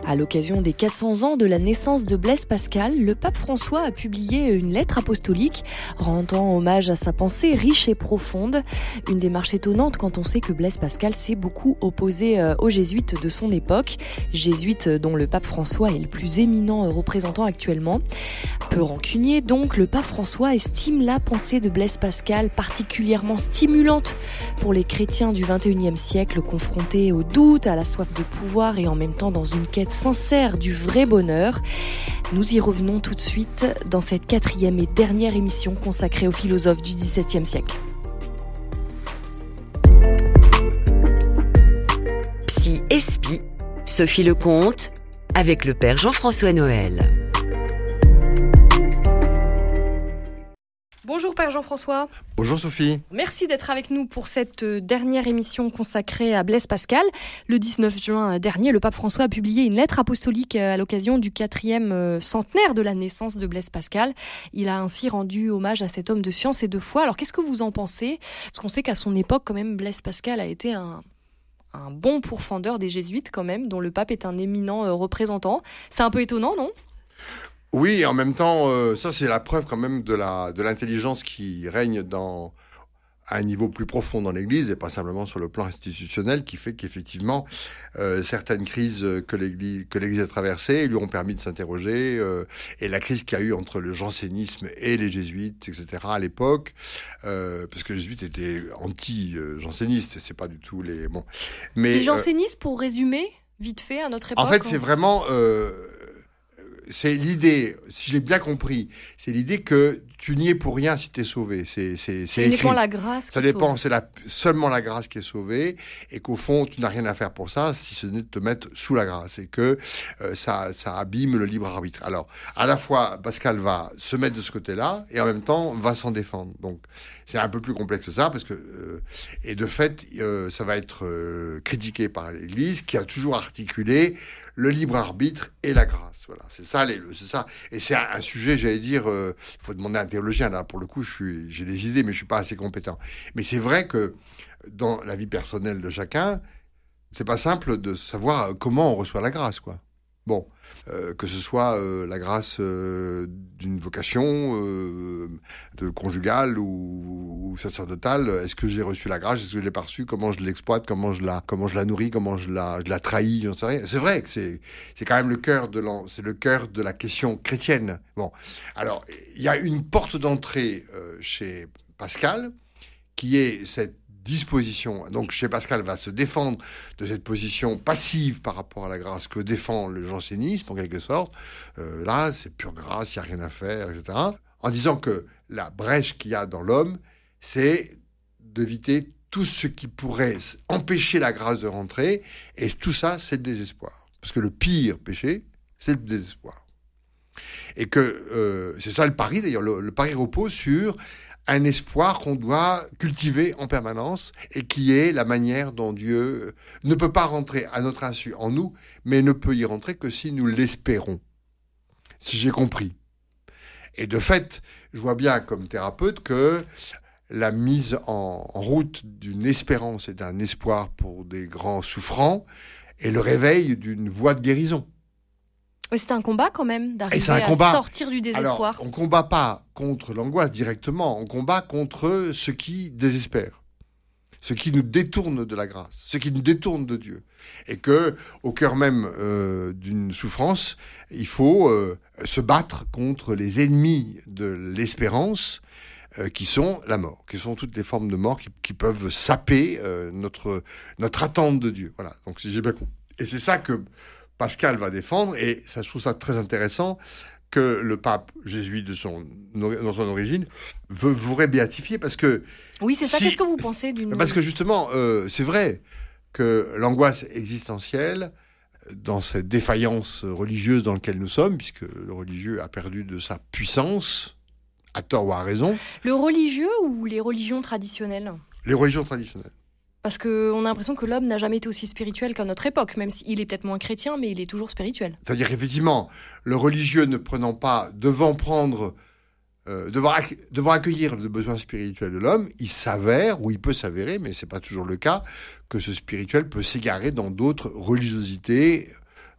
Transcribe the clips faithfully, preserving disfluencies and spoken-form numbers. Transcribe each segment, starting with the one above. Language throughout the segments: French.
À l'occasion des quatre cents ans de la naissance de Blaise Pascal, le pape François a publié une lettre apostolique rendant hommage à sa pensée riche et profonde. Une démarche étonnante quand on sait que Blaise Pascal s'est beaucoup opposé aux jésuites de son époque, jésuites dont le pape François est le plus éminent représentant actuellement. Peu rancunier donc, le pape François estime la pensée de Blaise Pascal particulièrement stimulante pour les chrétiens du vingt et unième siècle confrontés au doute, à la soif de pouvoir et en même temps dans une quête sincère du vrai bonheur. Nous y revenons tout de suite dans cette quatrième et dernière émission consacrée aux philosophes du dix-septième siècle. Psy Espi, Sophie Lecomte, avec le père Jean-François Noël. Bonjour Père Jean-François. Bonjour Sophie. Merci d'être avec nous pour cette dernière émission consacrée à Blaise Pascal. Le dix-neuf juin dernier, le pape François a publié une lettre apostolique à l'occasion du quatrième centenaire de la naissance de Blaise Pascal. Il a ainsi rendu hommage à cet homme de science et de foi. Alors qu'est-ce que vous en pensez ? Parce qu'on sait qu'à son époque, quand même, Blaise Pascal a été un, un bon pourfendeur des jésuites, quand même, dont le pape est un éminent représentant. C'est un peu étonnant, non ? Oui, en même temps, euh, ça c'est la preuve quand même de la de l'intelligence qui règne dans à un niveau plus profond dans l'Église et pas simplement sur le plan institutionnel, qui fait qu'effectivement euh, certaines crises que l'Église que l'Église a traversées lui ont permis de s'interroger euh, et la crise qu'il y a eu entre le jansénisme et les jésuites, et cetera à l'époque, euh, parce que les jésuites étaient anti-jansénistes, c'est pas du tout les bon. Mais les jansénistes, euh, pour résumer vite fait à notre époque. En fait, c'est vraiment euh, c'est l'idée, si j'ai bien compris, c'est l'idée que tu n'y es pour rien si tu es sauvé. C'est, c'est, c'est, c'est uniquement la grâce qui ça sauve. dépend, c'est la, seulement la grâce qui est sauvée, et qu'au fond, tu n'as rien à faire pour ça, si ce n'est de te mettre sous la grâce, et que euh, ça, ça abîme le libre arbitre. Alors, à la fois, Pascal va se mettre de ce côté-là, et en même temps, va s'en défendre. Donc, c'est un peu plus complexe que ça, parce que, euh, et de fait, euh, ça va être euh, critiqué par l'Église, qui a toujours articulé le libre arbitre et la grâce. Voilà, c'est ça, les, c'est ça. Et c'est un, un sujet, j'allais dire, il euh, faut demander à un théologien. Là, pour le coup, je suis, j'ai des idées, mais je suis pas assez compétent. Mais c'est vrai que dans la vie personnelle de chacun, c'est pas simple de savoir comment on reçoit la grâce, quoi. Bon, euh, que ce soit euh, la grâce euh, d'une vocation euh, de conjugale ou, ou sacerdotale, est-ce que j'ai reçu la grâce, est-ce que je l'ai pas reçue, comment je l'exploite, comment je la, comment je la nourris, comment je la, je la trahis, j'en sais rien. C'est vrai que c'est, c'est quand même le cœur de l'en, c'est le cœur de la question chrétienne. Bon, alors il y a une porte d'entrée euh, chez Pascal qui est cette disposition. Donc, chez Pascal va se défendre de cette position passive par rapport à la grâce que défend le jansénisme, en quelque sorte. Euh, là, c'est pure grâce, il n'y a rien à faire, et cetera. En disant que la brèche qu'il y a dans l'homme, c'est d'éviter tout ce qui pourrait empêcher la grâce de rentrer. Et tout ça, c'est le désespoir. Parce que le pire péché, c'est le désespoir. Et que euh, c'est ça le pari, d'ailleurs. Le, le pari repose sur un espoir qu'on doit cultiver en permanence et qui est la manière dont Dieu ne peut pas rentrer à notre insu en nous, mais ne peut y rentrer que si nous l'espérons. Si j'ai compris. Et de fait, je vois bien comme thérapeute que la mise en, en route d'une espérance et d'un espoir pour des grands souffrants est le réveil d'une voie de guérison. Oui, c'est un combat quand même, d'arriver à combat. sortir du désespoir. Alors, on ne combat pas contre l'angoisse directement, on combat contre ce qui désespère, ce qui nous détourne de la grâce, ce qui nous détourne de Dieu. Et que, au cœur même euh, d'une souffrance, il faut euh, se battre contre les ennemis de l'espérance, euh, qui sont la mort, qui sont toutes les formes de mort qui, qui peuvent saper euh, notre, notre attente de Dieu. Voilà, donc si j'ai bien compris. Et c'est ça que Pascal va défendre, et ça, je trouve ça très intéressant que le pape jésuite de son, dans son origine veut, voudrait béatifier, parce que... Oui, c'est ça. Si, qu'est-ce que vous pensez d'une... Parce que justement, euh, c'est vrai que l'angoisse existentielle, dans cette défaillance religieuse dans laquelle nous sommes, puisque le religieux a perdu de sa puissance, à tort ou à raison... Le religieux ou les religions traditionnelles ? Les religions traditionnelles. Parce qu'on a l'impression que l'homme n'a jamais été aussi spirituel qu'à notre époque, même s'il est peut-être moins chrétien, mais il est toujours spirituel. C'est-à-dire qu'effectivement, le religieux ne prenant pas, devant prendre, euh, devant, ac- devant accueillir le besoin spirituel de l'homme, il s'avère, ou il peut s'avérer, mais c'est pas toujours le cas, que ce spirituel peut s'égarer dans d'autres religiosités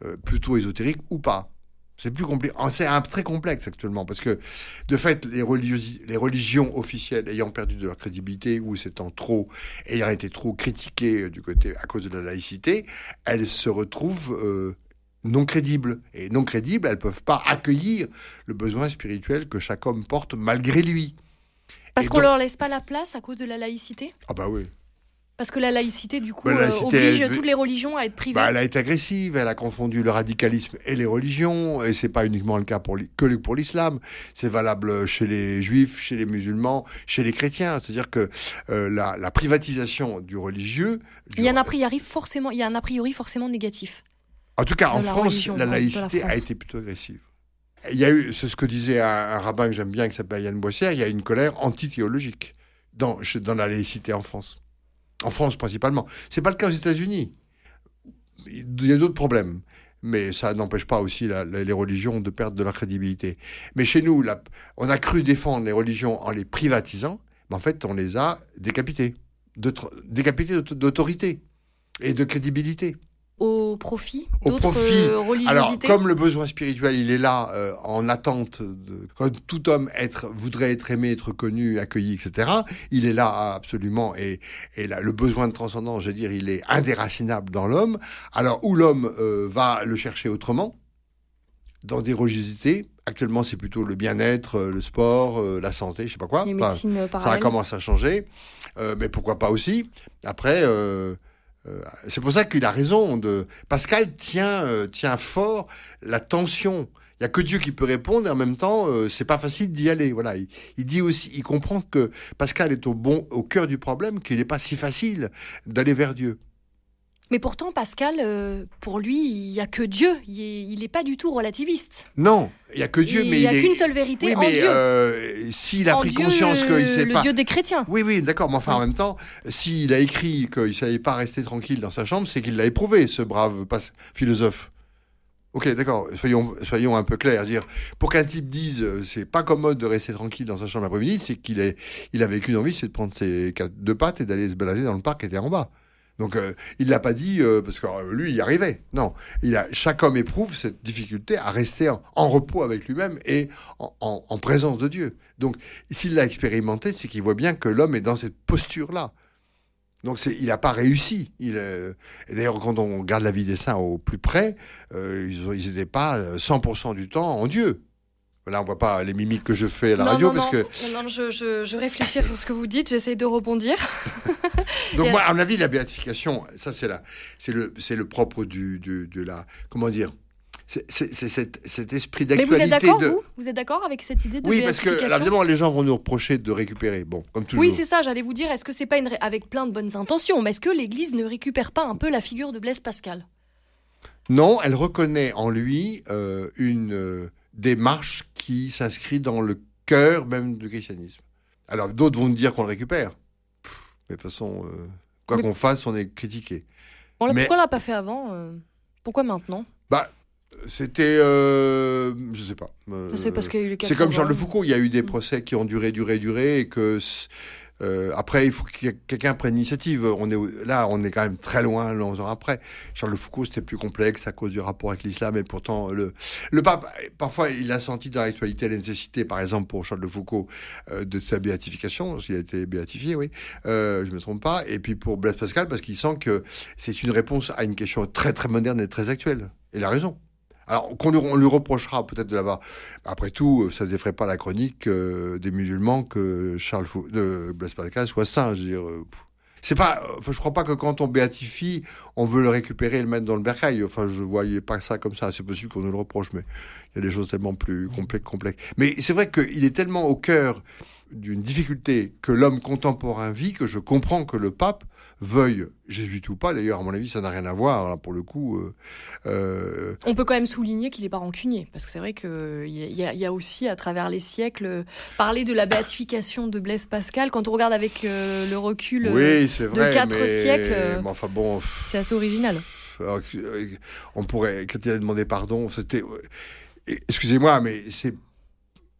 euh, plutôt ésotérique ou pas. C'est plus compliqué. C'est un, très complexe actuellement parce que, de fait, les, religiosi- les religions officielles ayant perdu de leur crédibilité ou s'étant trop, ayant été trop critiquées du côté à cause de la laïcité, elles se retrouvent euh, non crédibles. Et non crédibles, elles ne peuvent pas accueillir le besoin spirituel que chaque homme porte malgré lui. Parce Et qu'on donc- leur laisse pas la place à cause de la laïcité. Ah bah oui. Parce que la laïcité, du coup, Bah, la euh, laïcité, oblige elle- toutes les religions à être privées. Bah, elle a été agressive, elle a confondu le radicalisme et les religions, et c'est pas uniquement le cas pour li- que pour l'islam, c'est valable chez les juifs, chez les musulmans, chez les chrétiens. C'est-à-dire que euh, la, la privatisation du religieux... du- Il y a un a priori forcément, il y a un a priori forcément négatif. En tout cas, de en la France, religion, la de la laïcité France. a été plutôt agressive. Il y a eu, c'est ce que disait un, un rabbin que j'aime bien, qui s'appelle Yann Boissière, il y a une colère antithéologique dans, chez- dans la laïcité en France. En France, principalement. C'est pas le cas aux États-Unis. Il y a d'autres problèmes. Mais ça n'empêche pas aussi la- la- les religions de perdre de leur crédibilité. Mais chez nous, la- on a cru défendre les religions en les privatisant, mais en fait, on les a décapitées. D'autres- Décapitées d'auto- d'autorité et de crédibilité. Au profit Au d'autres profit. euh, Alors, religiosités. comme le besoin spirituel, il est là, euh, en attente, de, comme tout homme être, voudrait être aimé, être connu, accueilli, et cetera, il est là absolument, et, et là, le besoin de transcendance, je veux dire, il est indéracinable dans l'homme. Alors, où l'homme euh, va le chercher autrement, dans des religiosités, actuellement, c'est plutôt le bien-être, euh, le sport, euh, la santé, je sais pas quoi. Les Enfin, médecines ça parallèles. commence à changer, euh, mais pourquoi pas aussi. Après, euh, euh, c'est pour ça qu'il a raison. De... Pascal tient, euh, tient fort la tension. Il y a que Dieu qui peut répondre, et en même temps, euh, c'est pas facile d'y aller. Voilà. Il, il dit aussi, il comprend que Pascal est au bon, au cœur du problème, qu'il n'est pas si facile d'aller vers Dieu. Mais pourtant, Pascal, euh, pour lui, il n'y a que Dieu. Il n'est pas du tout relativiste. Non, il y a que Dieu, il mais n'y a il est- qu'une seule vérité Oui, en mais Dieu. euh, s'il a En pris Dieu, conscience qu'il ne sait le pas. Dieu des chrétiens. Oui, oui, d'accord, mais enfin, en même temps, s'il a écrit qu'il ne savait pas rester tranquille dans sa chambre, c'est qu'il l'a éprouvé, ce brave pas- philosophe. Ok, d'accord, soyons, soyons un peu clairs. Dire, pour qu'un type dise euh, c'est pas commode de rester tranquille dans sa chambre l'après-midi, c'est qu'il est, il avait qu'une envie, c'est de prendre ses quatre- deux pattes et d'aller se balader dans le parc qui était en bas. Donc, euh, il l'a pas dit euh, parce que euh, lui, il y arrivait. Non, il a, chaque homme éprouve cette difficulté à rester en, en repos avec lui-même et en, en- en présence de Dieu. Donc, s'il l'a expérimenté, c'est qu'il voit bien que l'homme est dans cette posture-là. Donc, c'est, il n'a pas réussi. Il, euh, et d'ailleurs, quand on regarde la vie des saints au plus près, euh, ils n'étaient pas euh, cent pour cent du temps en Dieu. Là, on voit pas les mimiques que je fais à la non, radio non, parce non. que. Non, non, je, je, je réfléchis sur ce que vous dites, j'essaie de rebondir. Donc Et- moi, à mon avis, la béatification, ça c'est la, c'est le, c'est le propre du, du- de la, comment dire, c'est, c'est, c'est cet, cet esprit Mais vous d'actualité. êtes d'accord, de... vous Vous êtes d'accord avec cette idée de Oui, parce que béatification alors, évidemment, les gens vont nous reprocher de récupérer. Bon, comme toujours. Oui, c'est ça, j'allais vous dire, est-ce que c'est pas une... ré- avec plein de bonnes intentions, mais est-ce que l'Église ne récupère pas un peu la figure de Blaise Pascal? Non, elle reconnaît en lui euh, une euh, démarche qui s'inscrit dans le cœur même du christianisme. Alors d'autres vont nous dire qu'on le récupère. Pff, mais de toute façon, euh, quoi Mais- qu'on fasse, on est critiqué. On l'a- Mais- Pourquoi on l'a pas fait avant euh, Pourquoi maintenant? Bah, c'était, euh, je sais pas. euh, C'est parce qu'il y a eu les C'est quatre comme cents Charles de ans. Foucault, il y a eu des Mm. procès qui ont duré, duré, duré, et que euh, après il faut que quelqu'un prenne l'initiative. On est au- là, on est quand même très loin, onze ans après. Charles de Foucault, c'était plus complexe à cause du rapport avec l'islam, et pourtant le le pape, parfois, il a senti dans l'actualité la nécessité, par exemple pour Charles de Foucault, euh, de sa béatification, parce qu'il a été béatifié, oui, euh, je me trompe pas, et puis pour Blaise Pascal, parce qu'il sent que c'est une réponse à une question très très moderne et très actuelle. Et il a raison. Alors, qu'on lui, on lui reprochera peut-être de l'avoir. Après tout, ça ne défrait pas la chronique euh, des musulmans que Charles Fou... de Blaise Pascal soit saint. Je veux dire, euh, pff. c'est pas. Enfin, je crois pas que quand on béatifie, on veut le récupérer et le mettre dans le bercail. Enfin, je voyais pas ça comme ça. C'est possible qu'on nous le reproche, mais il y a des choses tellement plus complexes, complexes. Mais c'est vrai qu'il est tellement au cœur d'une difficulté que l'homme contemporain vit que je comprends que le pape veuille, jésuite ou pas, d'ailleurs, à mon avis, ça n'a rien à voir, là, pour le coup. Euh, euh, On peut quand même souligner qu'il n'est pas rancunier, parce que c'est vrai qu'il y, a- il y a aussi, à travers les siècles, euh, parler de la béatification de Blaise Pascal. Quand on regarde avec euh, le recul, euh, oui, c'est vrai. quatre mais... siècles, euh, mais enfin bon. pff, c'est assez original. alors, euh, on pourrait, quand il a demandé pardon, c'était. Excusez-moi, mais c'est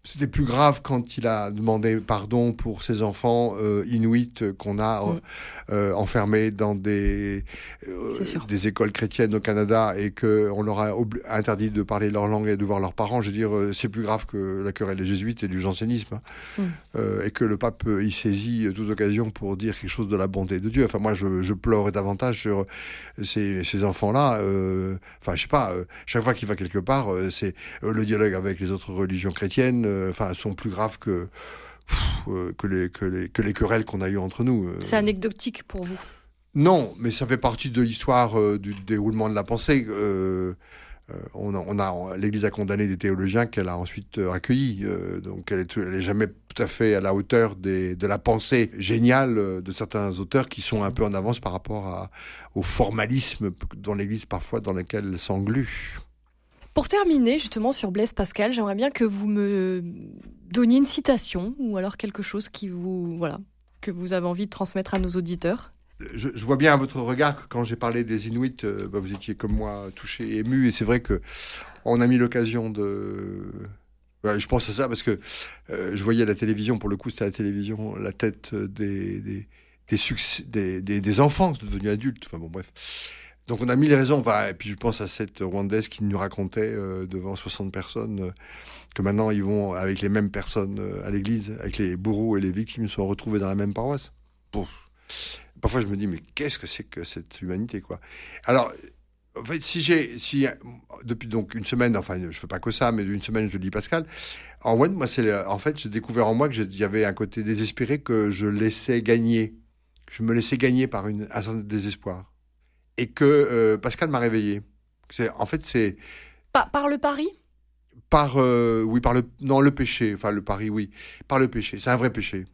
C'était plus grave quand il a demandé pardon pour ses enfants euh, inuits qu'on a mmh. euh, enfermés dans des, euh, des écoles chrétiennes au Canada et qu'on leur a obli- interdit de parler leur langue et de voir leurs parents. Je veux dire, euh, c'est plus grave que la querelle des jésuites et du jansénisme. Hein. Mmh. Euh, et que le pape euh, y saisit toute occasion pour dire quelque chose de la bonté de Dieu. Enfin, moi, je, je pleure davantage sur ces, ces enfants-là. Euh, enfin, je sais pas, euh, chaque fois qu'il va quelque part, euh, c'est euh, le dialogue avec les autres religions chrétiennes. Enfin, sont plus graves que, pff, euh, que, les, que, les, que les querelles qu'on a eues entre nous. Euh. C'est anecdotique pour vous? Non, mais ça fait partie de l'histoire euh, du déroulement de la pensée. Euh, euh, on a, on a, L'Église a condamné des théologiens qu'elle a ensuite euh, accueillis. Euh, donc elle n'est jamais tout à fait à la hauteur des, de la pensée géniale de certains auteurs qui sont un peu en avance par rapport à, au formalisme dans l'Église parfois dans lequel elle s'englue. Pour terminer, justement, sur Blaise Pascal, j'aimerais bien que vous me donniez une citation ou alors quelque chose qui vous, voilà, que vous avez envie de transmettre à nos auditeurs. Je, je vois bien à votre regard que quand j'ai parlé des Inuits, euh, bah vous étiez comme moi touché et ému. Et c'est vrai qu'on a mis l'occasion de... Ouais, je pense à ça parce que euh, je voyais à la télévision, pour le coup c'était à la télévision, la tête des, des, des, succès, des, des, des enfants devenus adultes. Enfin bon, bref. Donc on a mille raisons, enfin, et puis je pense à cette Rwandaise qui nous racontait euh, devant soixante personnes euh, que maintenant ils vont avec les mêmes personnes euh, à l'église, avec les bourreaux et les victimes sont retrouvés dans la même paroisse. Pouf. Parfois je me dis mais qu'est-ce que c'est que cette humanité quoi. Alors en fait si j'ai si depuis donc une semaine, enfin je fais pas que ça, mais une semaine je lis Pascal. En moi, moi c'est en fait j'ai découvert en moi que il y avait un côté désespéré que je laissais gagner, je me laissais gagner par une un certain désespoir. Et que euh, Pascal m'a réveillé. C'est, en fait, c'est... Par, par le pari ? Par, euh, oui, par le... Non, le péché. Enfin, le pari, oui. Par le péché. C'est un vrai péché.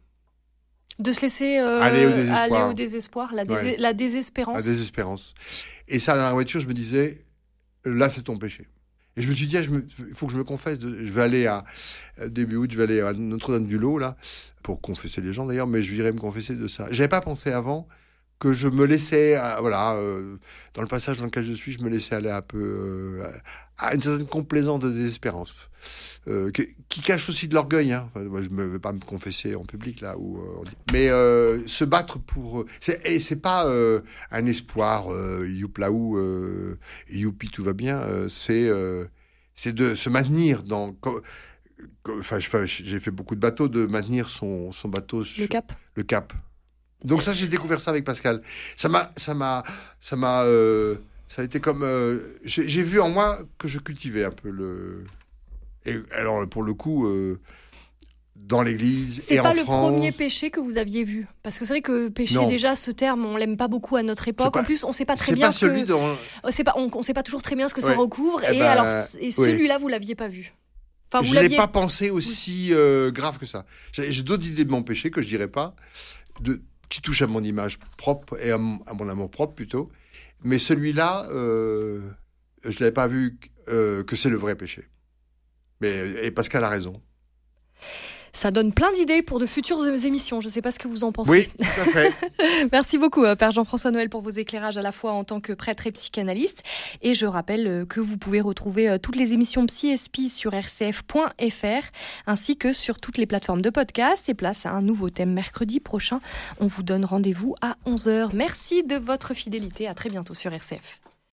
De se laisser euh, aller au désespoir. Aller au désespoir la, dés- ouais. la désespérance. La désespérance. Et ça, dans la voiture, je me disais, là, c'est ton péché. Et je me suis dit, il ah, faut que je me confesse. De, je vais aller à... Début août, je vais aller à Notre-Dame-du-Lot, là, pour confesser les gens, d'ailleurs, mais je irai me confesser de ça. J'avais pas pensé avant... que je me laissais, euh, voilà, euh, dans le passage dans lequel je suis, je me laissais aller un peu euh, à une certaine complaisance de désespérance, euh, qui, qui cache aussi de l'orgueil. Hein. Enfin, moi, je ne vais pas me confesser en public, là. Où, euh, on dit. Mais euh, se battre pour... C'est, et c'est pas euh, un espoir, euh, youplaou, euh, youpi, tout va bien. Euh, c'est, euh, c'est de se maintenir dans... Enfin, j'ai fait beaucoup de bateaux, de maintenir son, son bateau... Le cap. Le cap. Donc ça, j'ai découvert ça avec Pascal. Ça m'a, ça m'a, ça m'a, euh, ça a été comme, euh, j'ai, j'ai vu en moi que je cultivais un peu le. Et alors pour le coup, euh, dans l'Église c'est et en France. C'est pas le premier péché que vous aviez vu, parce que c'est vrai que péché non. déjà, ce terme, on l'aime pas beaucoup à notre époque. Pas, en plus, on sait pas très bien pas ce celui que. Dont... C'est pas, on, on sait pas toujours très bien ce que ouais. ça recouvre. Eh et ben, alors, et celui-là, oui. vous l'aviez pas vu. Enfin, je vous l'ai l'aviez... pas pensé aussi euh, grave que ça. J'ai, j'ai d'autres idées de mon péché que je dirais pas. De qui touche à mon image propre et à mon, à mon amour propre plutôt. Mais celui-là, euh, je ne l'avais pas vu euh, que c'est le vrai péché. Mais, et Pascal a raison. Ça donne plein d'idées pour de futures émissions. Je ne sais pas ce que vous en pensez. Oui, tout à fait. Merci beaucoup, Père Jean-François Noël, pour vos éclairages à la fois en tant que prêtre et psychanalyste. Et je rappelle que vous pouvez retrouver toutes les émissions Psy S P sur r c f point f r ainsi que sur toutes les plateformes de podcast. Et place à un nouveau thème mercredi prochain. On vous donne rendez-vous à onze heures. Merci de votre fidélité. À très bientôt sur R C F.